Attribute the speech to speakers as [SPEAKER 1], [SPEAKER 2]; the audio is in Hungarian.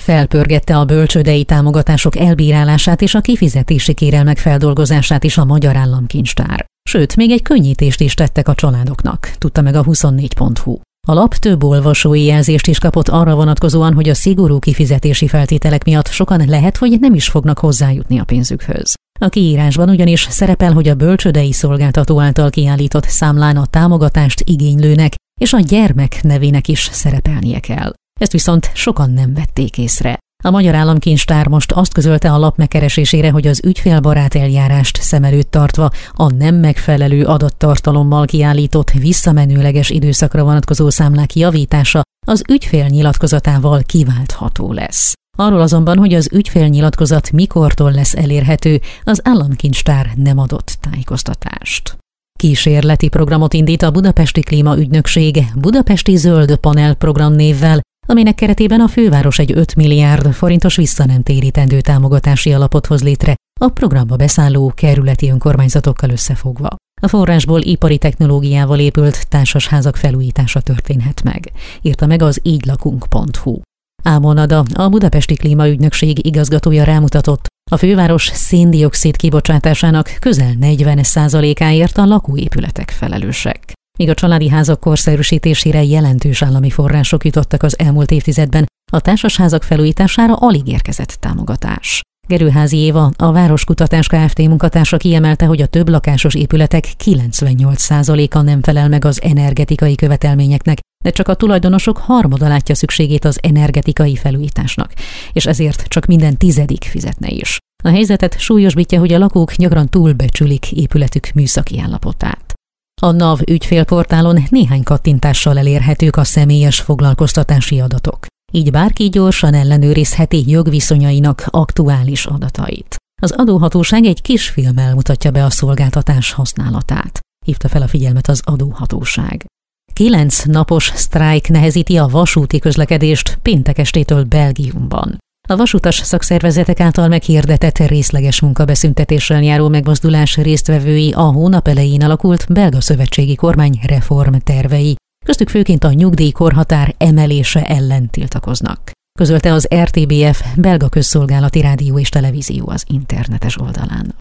[SPEAKER 1] Felpörgette a bölcsődei támogatások elbírálását és a kifizetési kérelmek feldolgozását is a Magyar Államkincstár. Sőt, még egy könnyítést is tettek a családoknak, tudta meg a 24.hu. A lap több olvasói jelzést is kapott arra vonatkozóan, hogy a szigorú kifizetési feltételek miatt sokan lehet, hogy nem is fognak hozzájutni a pénzükhöz. A kiírásban ugyanis szerepel, hogy a bölcsődei szolgáltató által kiállított számlán a támogatást igénylőnek és a gyermek nevének is szerepelnie kell. Ezt viszont sokan nem vették észre. A Magyar Államkincstár most azt közölte a lap megkeresésére, hogy az ügyfélbarát eljárást szem előtt tartva a nem megfelelő adattartalommal kiállított visszamenőleges időszakra vonatkozó számlák javítása az ügyfél nyilatkozatával kiváltható lesz. Arról azonban, hogy az ügyfélnyilatkozat mikortól lesz elérhető, az Államkincstár nem adott tájékoztatást. Kísérleti programot indít a Budapesti Klímaügynökség Budapesti Zöld Panel program névvel, aminek keretében a főváros egy 5 milliárd forintos visszanemtérítendő támogatási alapot hoz létre a programba beszálló kerületi önkormányzatokkal összefogva. A forrásból ipari technológiával épült társasházak felújítása történhet meg, írta meg az igylakunk.hu. Ámon Ada, a Budapesti Klímaügynökség igazgatója rámutatott, a főváros szén-dioxid kibocsátásának közel 40%-áért a lakóépületek felelősek. Míg a családi házak korszerűsítésére jelentős állami források jutottak az elmúlt évtizedben, a társasházak felújítására alig érkezett támogatás. Gerőházi Éva, a Városkutatás Kft. Munkatársa kiemelte, hogy a több lakásos épületek 98%-a nem felel meg az energetikai követelményeknek, de csak a tulajdonosok harmada látja szükségét az energetikai felújításnak, és ezért csak minden 10. fizetne is. A helyzetet súlyosbítja, hogy a lakók gyakran túlbecsülik épületük műszaki állapotát. A NAV ügyfélportálon néhány kattintással elérhetők a személyes foglalkoztatási adatok. Így bárki gyorsan ellenőrizheti jogviszonyainak aktuális adatait. Az adóhatóság egy kis filmmel mutatja be a szolgáltatás használatát. Hívta fel a figyelmet az adóhatóság. 9 napos sztrájk nehezíti a vasúti közlekedést péntek estétől Belgiumban. A vasutas szakszervezetek által meghirdetett részleges munkabeszüntetéssel járó megmozdulás résztvevői a hónap elején alakult belga szövetségi kormány reformtervei, köztük főként a nyugdíjkorhatár emelése ellen tiltakoznak. Közölte az RTBF belga közszolgálati rádió és televízió az internetes oldalán.